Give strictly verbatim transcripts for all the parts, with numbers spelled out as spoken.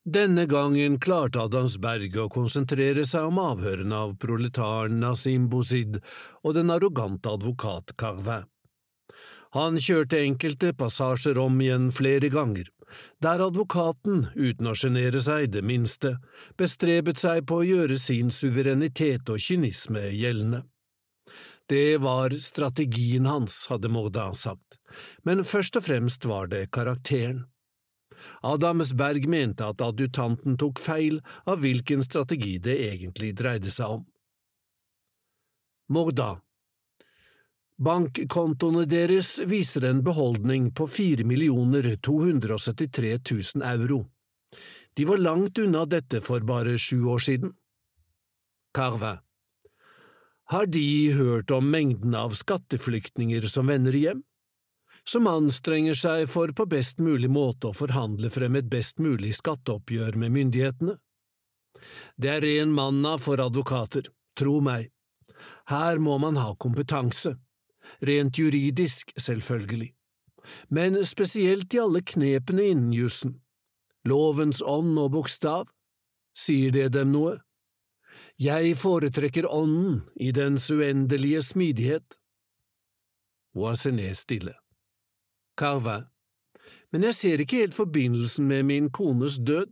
Denne gangen klarte Adamsberg å konsentrere seg om avhørene av proletaren Nazim Bouzid og den arrogante advokat Carvin. Han kjørte enkelte passasjer om igjen flere ganger, der advokaten, uten å sjenere seg det minste, bestrebet seg på å gjøre sin suverenitet og kynisme gjeldende. Det var strategien hans, hadde Mordin sagt, men først og fremst var det karakteren. Adamsberg mente at adjutanten tok feil av hvilken strategi det egentlig dreide seg om. Mordin. Bankkontoene deres viser en beholdning på fire millioner to hundre og syttitre tusen euro. De var langt unna dette for bare sju år siden. Carvin. Har de hørt om mengden av skatteflyktninger som vender hjem? Som anstrenger seg for på best mulig måte å forhandle frem et best mulig skatteoppgjør med myndighetene? Det er ren manna for advokater, tro meg. Her må man ha kompetanse. Rent juridisk, selvfølgelig. Men spesielt i alle knepene innen jussen. Lovens ånd og bokstav. Sier det dem noe? Jeg foretrekker ånden i dens uendelige smidighet. Voisenet stille. Carvin. Men jeg ser ikke helt forbindelsen med min kones død.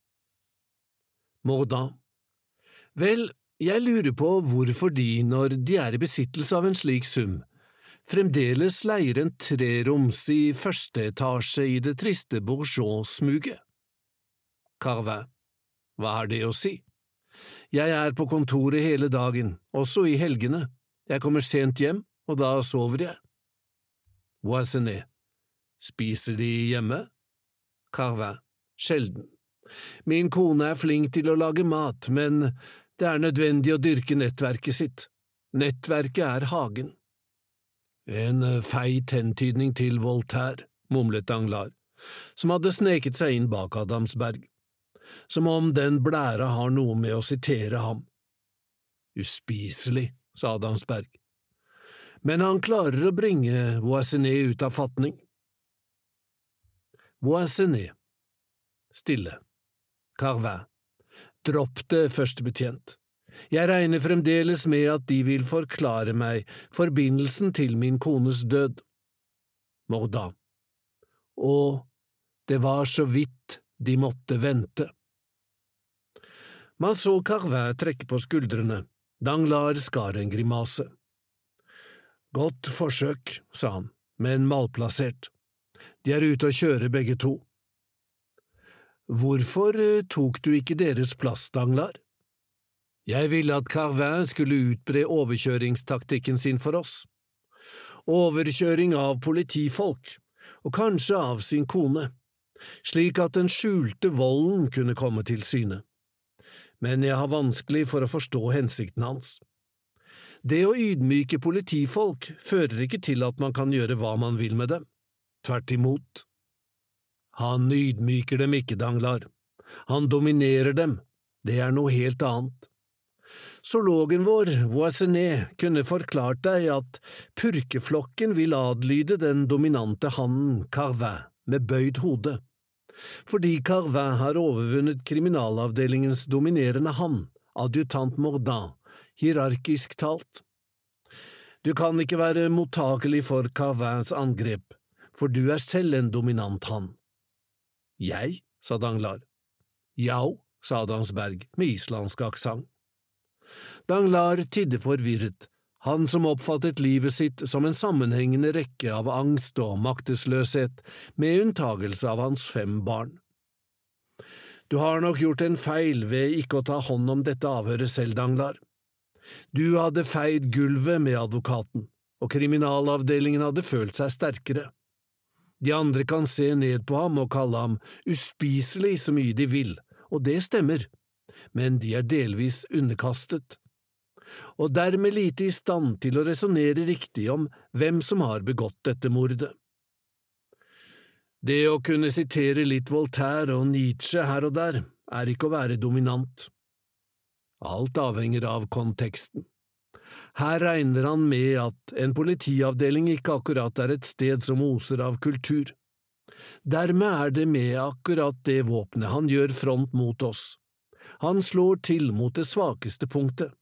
Mordin. Vel, jeg lurer på hvorfor de, når de er i besittelse av en slik sum, fremdeles leier en treroms i første etasje i det triste Bourgeois-smuget. Carvin. Hva har det å si? Jeg er på kontoret hele dagen, også i helgene. Jeg kommer sent hjem, og da sover jeg. Voisenet. Spiser de hjemme? Carvin. Sjelden. Min kone er flink til å lage mat, men det er nødvendig å dyrke nettverket sitt. Nettverket er hagen. En feit hentydning til Voltaire, mumlet Danglars, som hadde sneket seg inn bak Adamsberg. Som om den blæra har noe med å sitere ham. Uspiselig, sa Adamsberg. Men han klarer å bringe Voisenet ut av fatning. Voisenet. Stille. Carvin. Dropp det, første betjent. Jeg regner fremdeles med at de vil forklare meg forbindelsen til min kones død. Mordin. Og det var så vidt de måtte vente. Man så Carvin trekke på skuldrene. Danglars skar en grimase. Godt forsøk, sa han, men malplassert. De er ute å kjøre begge to. Hvorfor tok du ikke deres plass, Danglars? Jeg ville at Carvin skulle utbre overkjøringstaktikken sin for oss. Overkjøring av politifolk, og kanskje av sin kone, slik at den skjulte volden kunne komme til syne. Men jeg har vanskelig for å forstå hensikten hans. Det å ydmyke politifolk fører ikke til at man kan gjøre hva man vil med dem. Tvert imot. Han ydmyker dem ikke, Danglars. Han dominerer dem. Det er noe helt annet. Zoologen vår, Voisenet, kunne forklart deg at purkeflokken vil adlyde den dominante hannen, Carvin, med bøyd hode. Fordi Carvin har overvunnet kriminalavdelingens dominerende hann, adjutant Mordin, hierarkisk talt. Du kan ikke være mottakelig for Carvins angrep, for du er selv en dominant hann. Jeg, sa Danglars. Jau, sa Adamsberg med islandsk aksent. Danglars tidde forvirret, han som oppfattet livet sitt som en sammenhengende rekke av angst og maktesløshet, med unntagelse av hans fem barn. Du har nok gjort en feil ved ikke å ta hånd om dette avhøret selv, Danglars. Du hadde feid gulvet med advokaten, og kriminalavdelingen hadde følt seg sterkere. De andre kan se ned på ham og kalle ham uspiselig så mye de vil, og det stemmer, men de er delvis underkastet. Og dermed lite i stand til å resonnere riktig om hvem som har begått dette mordet. Det å kunne sitere litt Voltaire og Nietzsche her og der er ikke å være dominant. Alt avhenger av konteksten. Her regner han med at en politiavdeling ikke akkurat er et sted som oser av kultur. Dermed er det med akkurat det våpenet han gjør front mot oss. Han slår til mot det svakeste punktet.